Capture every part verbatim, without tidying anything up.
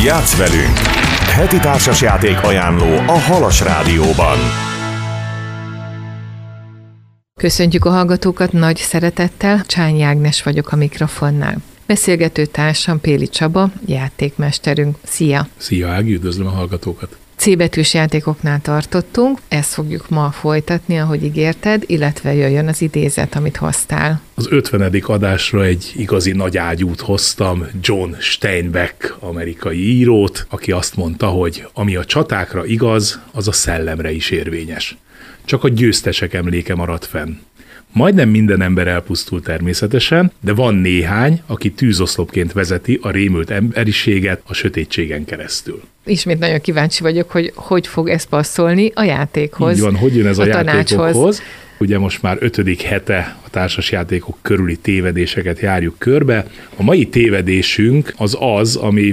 Játsz velünk! Heti társasjáték ajánló a Halas Rádióban. Köszöntjük a hallgatókat nagy szeretettel, Csányi Ágnes vagyok a mikrofonnál. Beszélgető társam Péli Csaba, játékmesterünk. Szia! Szia Ági, üdvözlöm a hallgatókat! C-betűs játékoknál tartottunk, ezt fogjuk ma folytatni, ahogy ígérted, illetve jöjjön az idézet, amit hoztál. Az ötvenedik adásra egy igazi nagy ágyút hoztam, John Steinbeck amerikai írót, aki azt mondta, hogy ami a csatákra igaz, az a szellemre is érvényes. Csak a győztesek emléke maradt fenn. Majdnem minden ember elpusztul természetesen, de van néhány, aki tűzoszlopként vezeti a rémült emberiséget a sötétségen keresztül. Ismét nagyon kíváncsi vagyok, hogy hogy fog ez passzolni a játékhoz. Így van, hogy jön ez a, a játékokhoz. Tanácshoz. Ugye most már ötödik hete a társasjátékok körüli tévedéseket járjuk körbe. A mai tévedésünk az az, ami...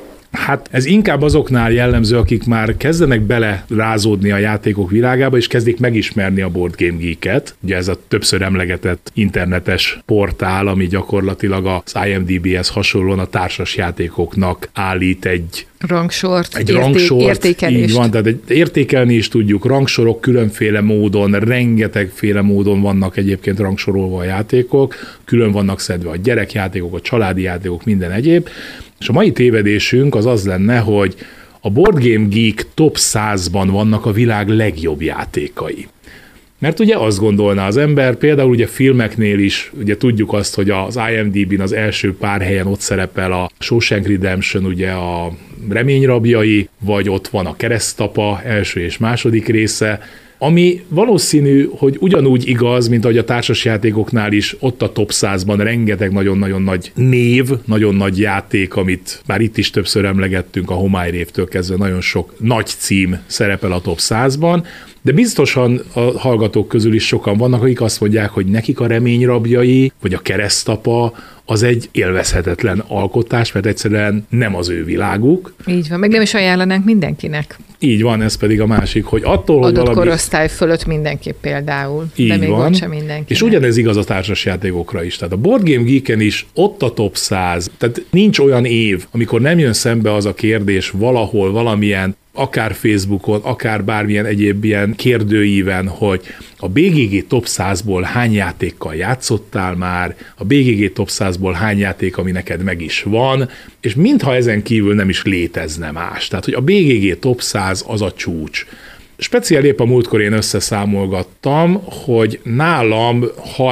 Hát ez inkább azoknál jellemző, akik már kezdenek bele rázódni a játékok világába, és kezdik megismerni a Board Game Geek-et. Ugye ez a többször emlegetett internetes portál, ami gyakorlatilag az I M D B-hez hasonlóan a társasjátékoknak állít egy rangsort, egy érték, rangsort, értékelést. Így van, tehát egy, értékelni is tudjuk, rangsorok különféle módon, rengetegféle módon vannak egyébként rangsorolva a játékok, külön vannak szedve a gyerekjátékok, a családi játékok, minden egyéb. És a mai tévedésünk az az lenne, hogy a Board Game Geek top százban vannak a világ legjobb játékai. Mert ugye azt gondolná az ember, például ugye filmeknél is, ugye tudjuk azt, hogy az I M D B-n az első pár helyen ott szerepel a Shawshank Redemption, ugye a Reményrabjai, vagy ott van a Keresztapa első és második része, ami valószínű, hogy ugyanúgy igaz, mint ahogy a társasjátékoknál is, ott a top százban rengeteg nagyon-nagyon nagy név, nagyon nagy játék, amit már itt is többször emlegettünk, a Homály révtől kezdve nagyon sok nagy cím szerepel a top százban, de biztosan a hallgatók közül is sokan vannak, akik azt mondják, hogy nekik a Reményrabjai, vagy a Keresztapa az egy élvezhetetlen alkotás, mert egyszerűen nem az ő világuk. Így van, meg nem is ajánlanánk mindenkinek. Így van, ez pedig a másik, hogy attól, hogy adott valami... korosztály fölött mindenképp például, így de még van. ott sem mindenkinek. És ugyanez igaz a társasjátékokra is. Tehát a Board Game Geeken is ott a top száz, tehát nincs olyan év, amikor nem jön szembe az a kérdés valahol, valamilyen akár Facebookon, akár bármilyen egyéb ilyen kérdőíven, hogy a B G G top százból hány játékkal játszottál már, a B G G top százból hány játék, ami neked meg is van, és mintha ezen kívül nem is létezne más. Tehát, hogy a B G G top száz az a csúcs. Speciál épp a múltkor én összeszámolgattam, hogy nálam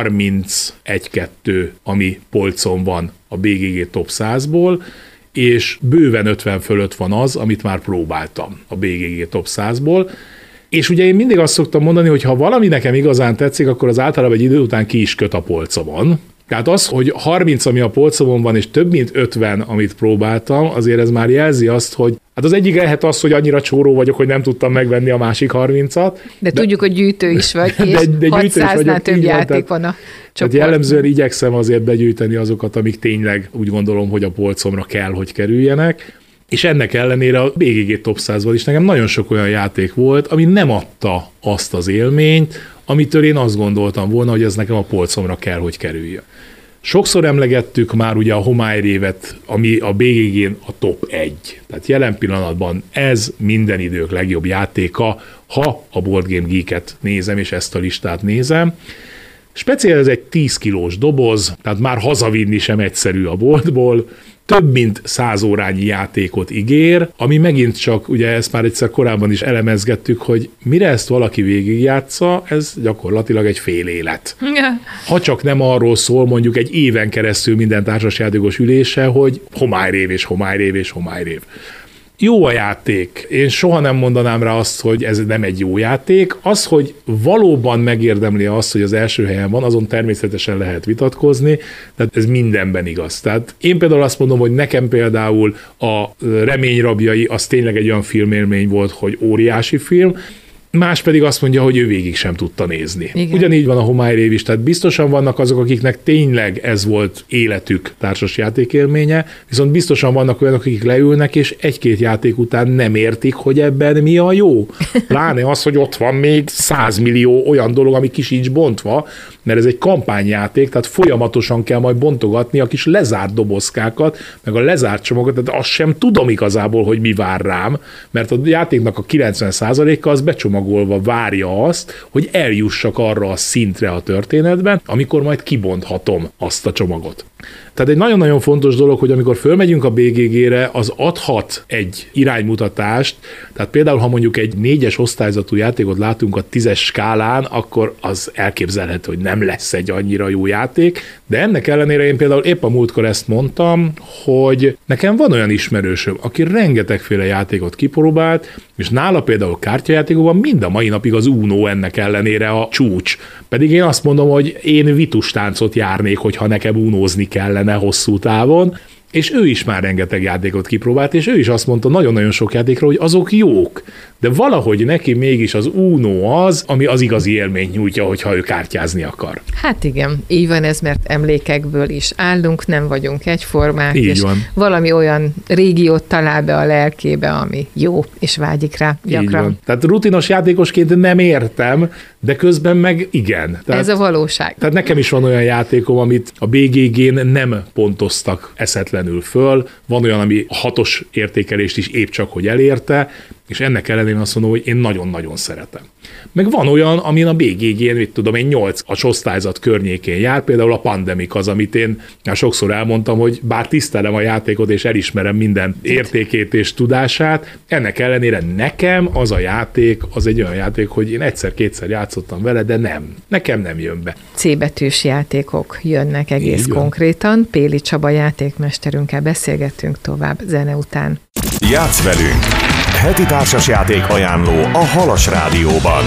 harmincegy kettő, ami polcon van a B G G top százból, és bőven ötven fölött van az, amit már próbáltam a B G G top százból. És ugye én mindig azt szoktam mondani, hogy ha valami nekem igazán tetszik, akkor az általában egy idő után ki is köt a polcomon. Tehát az, hogy harminc, ami a polcomon van, és több mint ötven, amit próbáltam, azért ez már jelzi azt, hogy hát az egyik lehet az, hogy annyira csóró vagyok, hogy nem tudtam megvenni a másik harmincat. De, de tudjuk, hogy gyűjtő is vagy, és de, de hatszáznál több játék van a csoportban. Tehát jellemzően igyekszem azért begyűjteni azokat, amik tényleg úgy gondolom, hogy a polcomra kell, hogy kerüljenek. És ennek ellenére a B G G top százban is nekem nagyon sok olyan játék volt, ami nem adta azt az élményt, amitől én azt gondoltam volna, hogy ez nekem a polcomra kell, hogy kerüljön. Sokszor emlegettük már ugye a Homály révet, ami a B G G-n a top egy. Tehát jelen pillanatban ez minden idők legjobb játéka, ha a Board Game Geek-et nézem, és ezt a listát nézem. Speciál ez egy tíz kilós doboz, tehát már hazavinni sem egyszerű a boltból, több mint száz órányi játékot ígér, ami megint csak, ugye ezt már egyszer korábban is elemezgettük, hogy mire ezt valaki végigjátsza, ez gyakorlatilag egy fél élet. Ha csak nem arról szól mondjuk egy éven keresztül minden társasjátékos ülése, hogy homályrév és homályrév és homályrév. Jó a játék. Én soha nem mondanám rá azt, hogy ez nem egy jó játék. Az, hogy valóban megérdemli azt, hogy az első helyen van, azon természetesen lehet vitatkozni, tehát ez mindenben igaz. Tehát én például azt mondom, hogy nekem például a Reményrabjai az tényleg egy olyan filmélmény volt, hogy óriási film, más pedig azt mondja, hogy ő végig sem tudta nézni. Igen. Ugyanígy van a Homály Rév is, tehát biztosan vannak azok, akiknek tényleg ez volt életük társasjáték élménye, viszont biztosan vannak olyanok, akik leülnek, és egy-két játék után nem értik, hogy ebben mi a jó. Pláne az, hogy ott van még százmillió olyan dolog, ami ki sincs bontva, mert ez egy kampányjáték, tehát folyamatosan kell majd bontogatni a kis lezárt dobozkákat, meg a lezárt csomagot, tehát azt sem tudom igazából, hogy mi vár rám, mert a játéknak a kilencven százaléka az becsomagolva várja azt, hogy eljussak arra a szintre a történetben, amikor majd kibonthatom azt a csomagot. Tehát egy nagyon-nagyon fontos dolog, hogy amikor fölmegyünk a bé gé gére, az adhat egy iránymutatást, tehát például, ha mondjuk egy négyes osztályzatú játékot látunk a tízes skálán, akkor az elképzelhető, hogy nem lesz egy annyira jó játék, de ennek ellenére én például épp a múltkor ezt mondtam, hogy nekem van olyan ismerősöm, aki rengetegféle játékot kipróbált, és nála például kártyajátékokban mind a mai napig az Uno ennek ellenére a csúcs. Pedig én azt mondom, hogy én vitustáncot járnék, hogyha nekem unózni kellene hosszú távon, és ő is már rengeteg játékot kipróbált, és ő is azt mondta nagyon-nagyon sok játékra, hogy azok jók, de valahogy neki mégis az Uno az, ami az igazi élményt nyújtja, hogyha ő kártyázni akar. Hát igen, így van ez, mert emlékekből is állunk, nem vagyunk egyformák, így és van. Valami olyan régiót talál be a lelkébe, ami jó, és vágyik rá gyakran. Így van. Tehát rutinos játékosként nem értem, de közben meg igen. Tehát, ez a valóság. Tehát nekem is van olyan játékom, amit a bé gé gén nem pontoztak eszetlenül föl, van olyan, ami a hatos értékelést is épp csak, hogy elérte, és ennek ellenére azt mondom, hogy én nagyon-nagyon szeretem. Meg van olyan, amin a bé gé gén, mit tudom én, nyolcas osztályzat környékén jár, például a Pandemic az, amit én sokszor elmondtam, hogy bár tisztelem a játékot, és elismerem minden értékét és tudását, ennek ellenére nekem az a játék, az egy olyan játék, hogy én egyszer-kétszer játszottam vele, de nem. Nekem nem jön be. C betűs játékok jönnek egész konkrétan. Péli Csaba játékmesterünkkel beszélgettünk tovább zene után. Játsz velünk! Heti társasjáték ajánló a Halas Rádióban.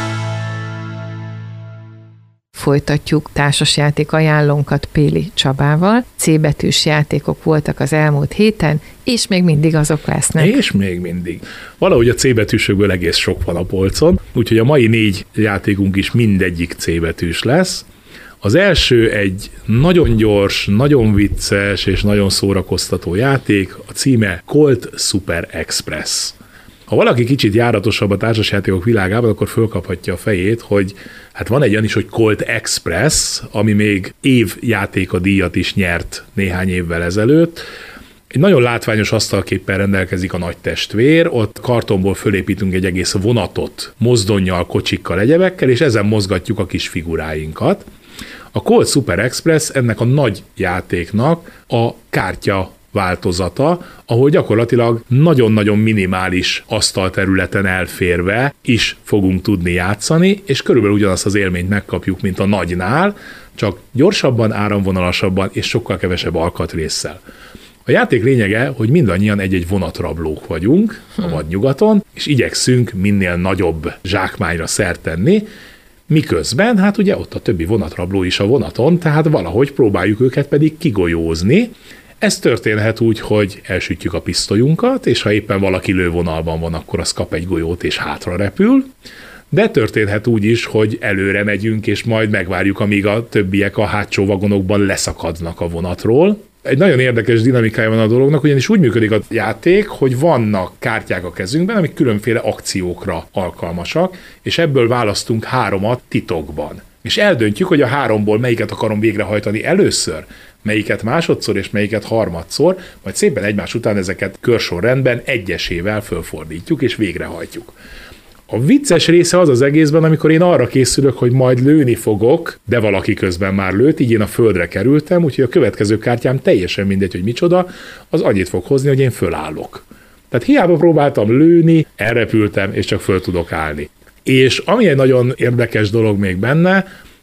Folytatjuk társasjáték ajánlónkat Péli Csabával. C betűs játékok voltak az elmúlt héten, és még mindig azok lesznek. És még mindig. Valahogy a C betűsökből egész sok van a polcon, úgyhogy a mai négy játékunk is mindegyik C betűs lesz. Az első egy nagyon gyors, nagyon vicces és nagyon szórakoztató játék, a címe Colt Super Express. Ha valaki kicsit járatosabb a társasjátékok világában, akkor fölkaphatja a fejét, hogy hát van egy olyan is, hogy Colt Express, ami még évjátéka díjat is nyert néhány évvel ezelőtt. Egy nagyon látványos asztalképpel rendelkezik a nagy testvér, ott kartonból fölépítünk egy egész vonatot, mozdonnyal, kocsikkal, egyebekkel, és ezen mozgatjuk a kis figuráinkat. A Colt Super Express ennek a nagy játéknak a kártya változata, ahol gyakorlatilag nagyon-nagyon minimális asztalterületen elférve is fogunk tudni játszani, és körülbelül ugyanazt az élményt megkapjuk, mint a nagynál, csak gyorsabban, áramvonalasabban és sokkal kevesebb alkatrésszel. A játék lényege, hogy mindannyian egy-egy vonatrablók vagyunk a vadnyugaton, és igyekszünk minél nagyobb zsákmányra szert tenni, miközben, hát ugye ott a többi vonatrabló is a vonaton, tehát valahogy próbáljuk őket pedig kigolyózni. Ez történhet úgy, hogy elsütjük a pisztolyunkat, és ha éppen valaki lővonalban van, akkor az kap egy golyót és hátra repül, de történhet úgy is, hogy előre megyünk, és majd megvárjuk, amíg a többiek a hátsó vagonokban leszakadnak a vonatról. Egy nagyon érdekes dinamikája van a dolognak, ugyanis úgy működik a játék, hogy vannak kártyák a kezünkben, amik különféle akciókra alkalmasak, és ebből választunk háromat titokban. És eldöntjük, hogy a háromból melyiket akarom végrehajtani először, melyiket másodszor és melyiket harmadszor, majd szépen egymás után ezeket körsorrendben egyesével fölfordítjuk és végrehajtjuk. A vicces része az az egészben, amikor én arra készülök, hogy majd lőni fogok, de valaki közben már lőtt, így én a földre kerültem, úgyhogy a következő kártyám teljesen mindegy, hogy micsoda, az annyit fog hozni, hogy én fölállok. Tehát hiába próbáltam lőni, elrepültem, és csak föl tudok állni. És ami egy nagyon érdekes dolog még benne,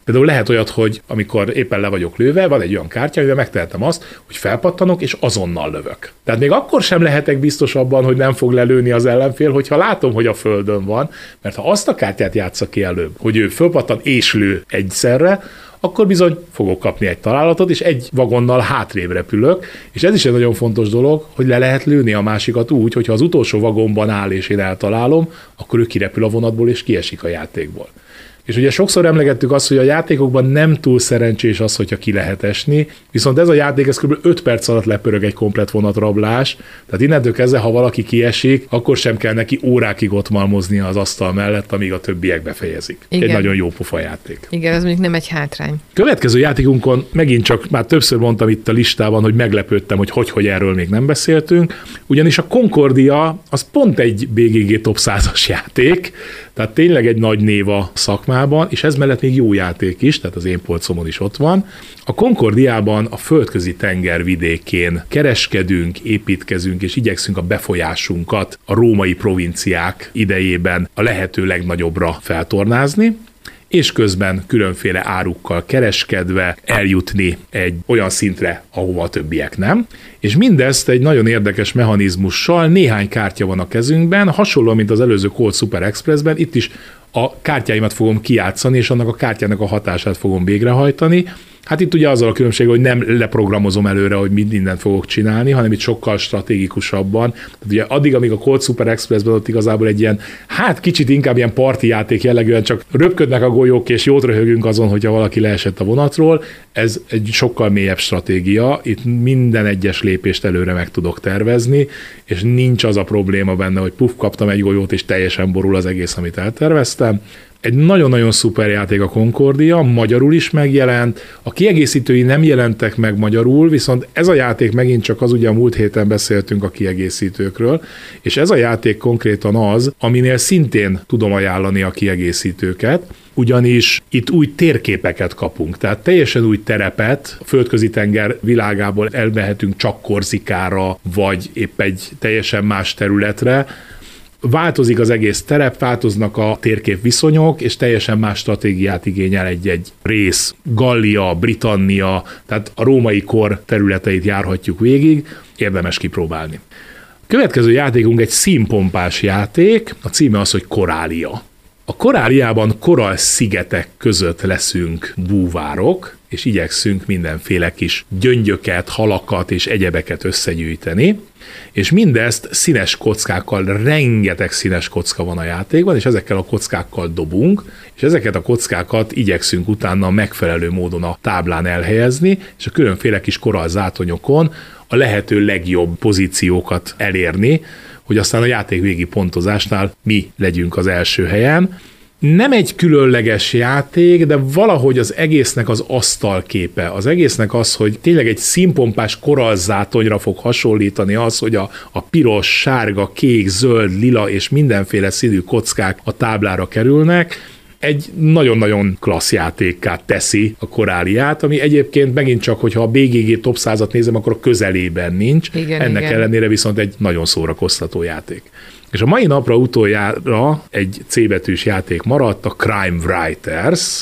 Például lehet olyat, hogy amikor éppen le vagyok lőve, van egy olyan kártya, amivel megtehetem azt, hogy felpattanok, és azonnal lövök. Tehát még akkor sem lehetek biztos abban, hogy nem fog lelőni az ellenfél, hogyha látom, hogy a földön van, mert ha azt a kártyát játsza ki előbb, hogy ő fölpattan és lő egyszerre, akkor bizony fogok kapni egy találatot, és egy vagonnal hátrébb repülök, és ez is egy nagyon fontos dolog, hogy le lehet lőni a másikat úgy, hogyha az utolsó vagonban áll, és én eltalálom, akkor ő kirepül a vonatból, és kiesik a játékból. És ugye sokszor emlegettük azt, hogy a játékokban nem túl szerencsés az, hogyha ki lehet esni, viszont ez a játék, ez kb. öt perc alatt lepörög egy komplett vonatrablás, tehát innentől kezdve, ha valaki kiesik, akkor sem kell neki órákig ott malmoznia az asztal mellett, amíg a többiek befejezik. Igen. Egy nagyon jó pofa játék. Igen, ez mondjuk nem egy hátrány. Következő játékunkon megint csak, már többször mondtam itt a listában, hogy meglepődtem, hogy hogy, hogy erről még nem beszéltünk, ugyanis a Concordia az pont egy bé gé gé top százas játék, tehát tényleg egy nagy név a szakmában, és ez mellett még jó játék is, tehát az én polcomon is ott van. A Concordiában a földközi tenger vidékén kereskedünk, építkezünk, és igyekszünk a befolyásunkat a római provinciák idejében a lehető legnagyobbra feltornázni, és közben különféle árukkal kereskedve eljutni egy olyan szintre, ahova a többiek nem. És mindezt egy nagyon érdekes mechanizmussal, néhány kártya van a kezünkben, hasonlóan, mint az előző Colt Super Expressben, itt is a kártyáimat fogom kijátszani, és annak a kártyának a hatását fogom végrehajtani. Hát itt ugye azzal a különbség, hogy nem leprogramozom előre, hogy mindent fogok csinálni, hanem itt sokkal stratégikusabban. Tehát ugye addig, amíg a Colt Super Expressben ott igazából egy ilyen, hát kicsit inkább ilyen parti játék jellegűen csak röpködnek a golyók, és jót röhögünk azon, hogyha valaki leesett a vonatról. Ez egy sokkal mélyebb stratégia. Itt minden egyes lépést előre meg tudok tervezni, és nincs az a probléma benne, hogy puff, kaptam egy golyót, és teljesen borul az egész, amit elterveztem. Egy nagyon-nagyon szuper játék a Concordia, magyarul is megjelent, a kiegészítői nem jelentek meg magyarul, viszont ez a játék megint csak az, ugye a múlt héten beszéltünk a kiegészítőkről, és ez a játék konkrétan az, aminél szintén tudom ajánlani a kiegészítőket, ugyanis itt új térképeket kapunk, tehát teljesen új terepet, a földközi tenger világából elmehetünk csak Korzikára, vagy épp egy teljesen más területre. Változik az egész terep, változnak a térkép viszonyok, és teljesen más stratégiát igényel egy-egy rész. Gallia, Britannia, tehát a római kor területeit járhatjuk végig, érdemes kipróbálni. Következő játékunk egy színpompás játék, a címe az, hogy Korália. A Koráliában korall-szigetek között leszünk búvárok, és igyekszünk mindenféle kis gyöngyöket, halakat és egyebeket összegyűjteni, és mindezt színes kockákkal, rengeteg színes kocka van a játékban, és ezekkel a kockákkal dobunk, és ezeket a kockákat igyekszünk utána megfelelő módon a táblán elhelyezni, és a különféle kis korallzátonyokon a lehető legjobb pozíciókat elérni, hogy aztán a játék végi pontozásnál mi legyünk az első helyen. Nem egy különleges játék, de valahogy az egésznek az asztalképe, az egésznek az, hogy tényleg egy színpompás korallzátonyra fog hasonlítani az, hogy a, a piros, sárga, kék, zöld, lila és mindenféle színű kockák a táblára kerülnek, egy nagyon-nagyon klassz játékká teszi a Koráliát, ami egyébként megint csak, hogyha a bé gé gé top százat nézem, akkor a közelében nincs. Igen, Ennek igen. ellenére viszont egy nagyon szórakoztató játék. És a mai napra utoljára egy C betűs játék maradt, a Crime Writers,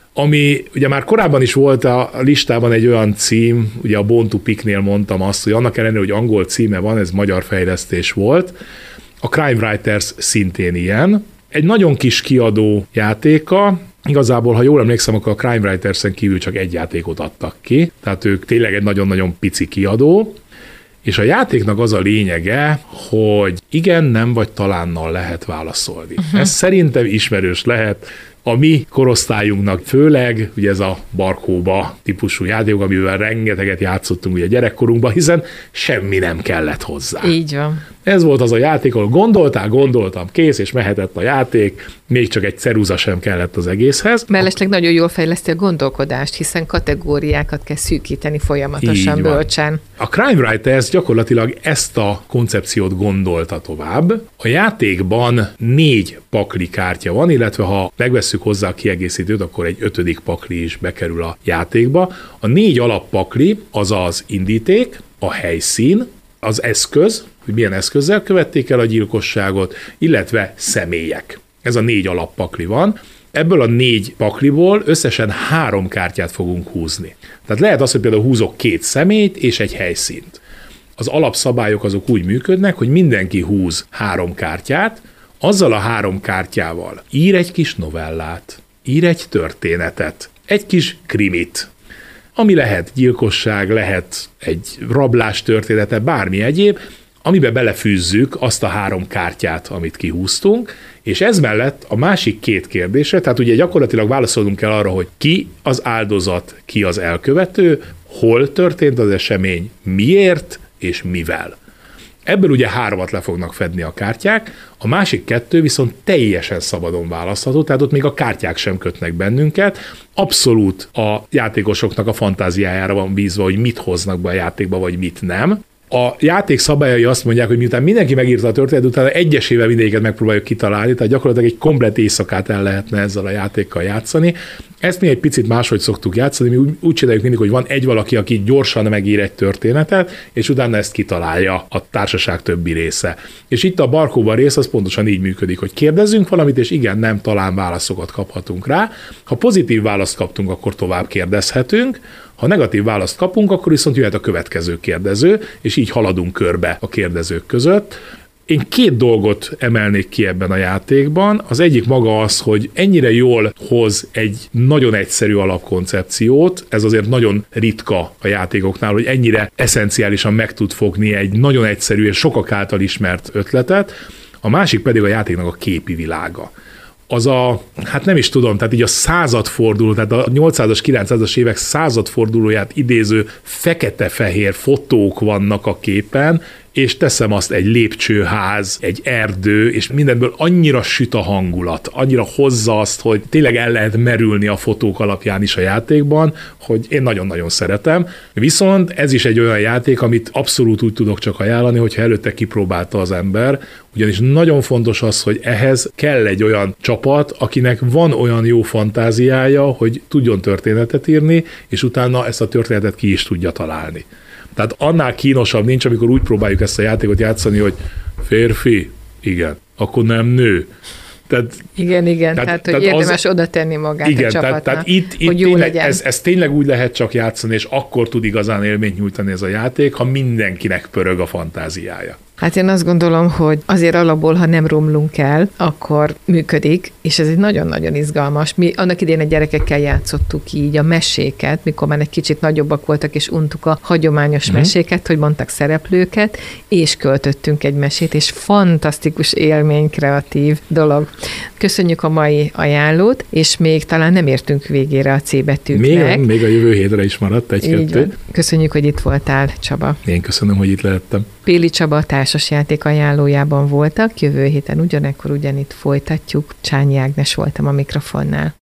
ami ugye már korábban is volt a listában egy olyan cím, ugye a Born to Picknél mondtam azt, hogy annak ellenére, hogy angol címe van, ez magyar fejlesztés volt. A Crime Writers szintén ilyen. Egy nagyon kis kiadó játéka, igazából, ha jól emlékszem, akkor a Crime Writers-en kívül csak egy játékot adtak ki, tehát ők tényleg egy nagyon-nagyon pici kiadó, és a játéknak az a lényege, hogy igen, nem vagy talánnal lehet válaszolni. Uh-huh. Ez szerintem ismerős lehet a mi korosztályunknak, főleg ugye ez a barkóba típusú játék, amivel rengeteget játszottunk ugye gyerekkorunkban, hiszen semmi nem kellett hozzá. Így van. Ez volt az a játék, ahol gondoltál, gondoltam, kész, és mehetett a játék, még csak egy ceruza sem kellett az egészhez. Mellesleg nagyon jól fejleszti a gondolkodást, hiszen kategóriákat kell szűkíteni folyamatosan, bölcsen. A Crime Writers gyakorlatilag ezt a koncepciót gondolta tovább. A játékban négy pakli kártya van, illetve ha megvesszük hozzá a kiegészítőt, akkor egy ötödik pakli is bekerül a játékba. A négy alappakli az az indíték, a helyszín, az eszköz, hogy milyen eszközzel követték el a gyilkosságot, illetve személyek. Ez a négy alappakli van. ebből a négy pakliból összesen három kártyát fogunk húzni. Tehát lehet az, hogy például húzok két személyt és egy helyszínt. Az alapszabályok azok úgy működnek, hogy mindenki húz három kártyát, azzal a három kártyával ír egy kis novellát, ír egy történetet, egy kis krimit, ami lehet gyilkosság, lehet egy rablás története, bármi egyéb, amiben belefűzzük azt a három kártyát, amit kihúztunk, és ez mellett a másik két kérdésre, tehát ugye gyakorlatilag válaszolnunk kell arra, hogy ki az áldozat, ki az elkövető, hol történt az esemény, miért és mivel. Ebből ugye háromat le fognak fedni a kártyák, a másik kettő viszont teljesen szabadon választható, tehát ott még a kártyák sem kötnek bennünket, abszolút a játékosoknak a fantáziájára van bízva, hogy mit hoznak be a játékba, vagy mit nem. A játék szabályai azt mondják, hogy miután mindenki megírta a történetet, utána egyesével mindegyiket megpróbáljuk kitalálni, tehát gyakorlatilag egy komplett éjszakát el lehetne ezzel a játékkal játszani. Ezt mi egy picit máshogy szoktuk játszani, mi úgy, úgy csináljuk mindig, hogy van egy valaki, aki gyorsan megír egy történetet, és utána ezt kitalálja a társaság többi része. És itt a barkóban rész az pontosan így működik, hogy kérdezzünk valamit, és igen, nem, talán válaszokat kaphatunk rá. Ha pozitív választ kaptunk, akkor tovább kérdezhetünk. Ha negatív választ kapunk, akkor viszont jöhet a következő kérdező, és így haladunk körbe a kérdezők között. Én két dolgot emelnék ki ebben a játékban. Az egyik maga az, hogy ennyire jól hoz egy nagyon egyszerű alapkoncepciót, ez azért nagyon ritka a játékoknál, hogy ennyire eszenciálisan meg tud fogni egy nagyon egyszerű és sokak által ismert ötletet, a másik pedig a játéknak a képi világa. Az a, hát nem is tudom, tehát így a századforduló, tehát a nyolcszázas, kilencszázas évek századfordulóját idéző fekete-fehér fotók vannak a képen, és teszem azt, egy lépcsőház, egy erdő, és mindenből annyira süt a hangulat, annyira hozza azt, hogy tényleg el lehet merülni a fotók alapján is a játékban, hogy én nagyon-nagyon szeretem. Viszont ez is egy olyan játék, amit abszolút úgy tudok csak ajánlani, hogyha előtte kipróbálta az ember, ugyanis nagyon fontos az, hogy ehhez kell egy olyan csapat, akinek van olyan jó fantáziája, hogy tudjon történetet írni, és utána ezt a történetet ki is tudja találni. Tehát annál kínosabb nincs, amikor úgy próbáljuk ezt a játékot játszani, hogy férfi, igen, akkor nem nő. Tehát, igen, igen, tehát, tehát hogy tehát érdemes az, oda tenni magát igen, a csapatnak, tehát, tehát itt, itt hogy jó tényleg, legyen. Ez, ez tényleg úgy lehet csak játszani, és akkor tud igazán élményt nyújtani ez a játék, ha mindenkinek pörög a fantáziája. Hát én azt gondolom, hogy azért alapból, ha nem romlunk el, akkor működik, és ez egy nagyon-nagyon izgalmas. Mi annak idején a gyerekekkel játszottuk így a meséket, mikor már egy kicsit nagyobbak voltak, és untuk a hagyományos mm. meséket, hogy mondtak szereplőket, és költöttünk egy mesét, és fantasztikus élmény, kreatív dolog. Köszönjük a mai ajánlót, és még talán nem értünk végére a C betűknek. Még, még a jövő hétre is maradt egy-kettő. Köszönjük, hogy itt voltál, Csaba. Én köszönöm, hogy itt lehettem. Péli Csaba társasjáték ajánlójában voltak, jövő héten ugyanekkor ugyanitt folytatjuk. Csányi Ágnes voltam a mikrofonnál.